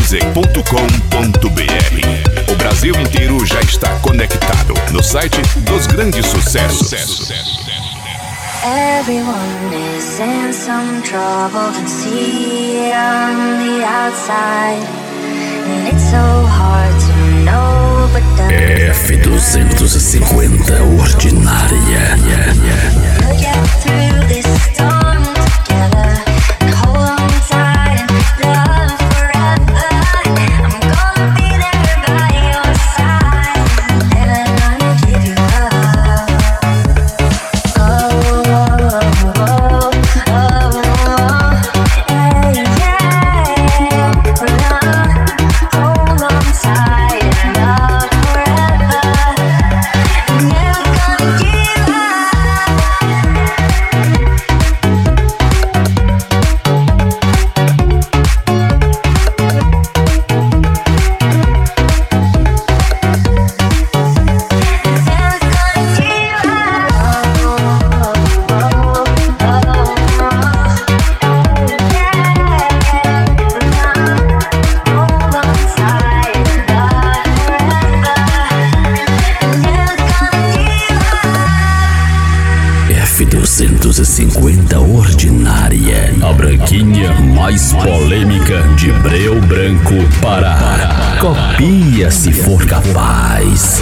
O Brasil inteiro já está conectado no site dos grandes sucessos. Everyone is in some trouble, can see it on the outside, and it's so hard to know, but F250 ordinária. we'll get through this storm together, and hold on tight and love forever. I'm gonna be there by your side, never gonna give you up. F250 ordinária. A branquinha mais polêmica de Breu Branco, Pará. Copia se for capaz.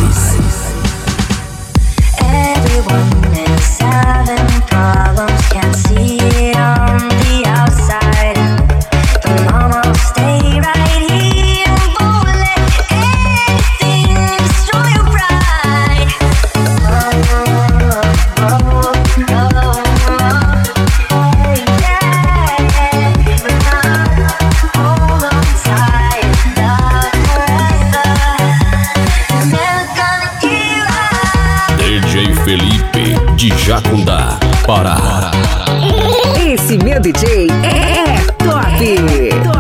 Everyone is having problems, can't see it on the outside, but mama, stay right here, won't let anything destroy your pride. Hold on tight, love forever, never gonna give up. DJ Felipe de Jacundá, Pará. Esse meu DJ é top.